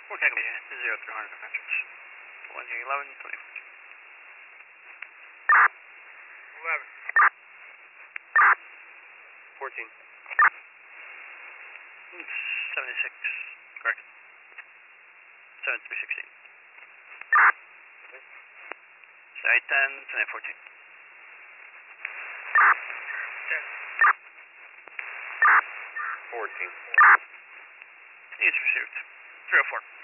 Okay, 0 through 100 message. 11, 24. 11. 14. 76, correct. 7316. Sorry, 10, 14. 10. It's received. 304.